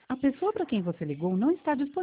A pessoa para quem você ligou não está disponível.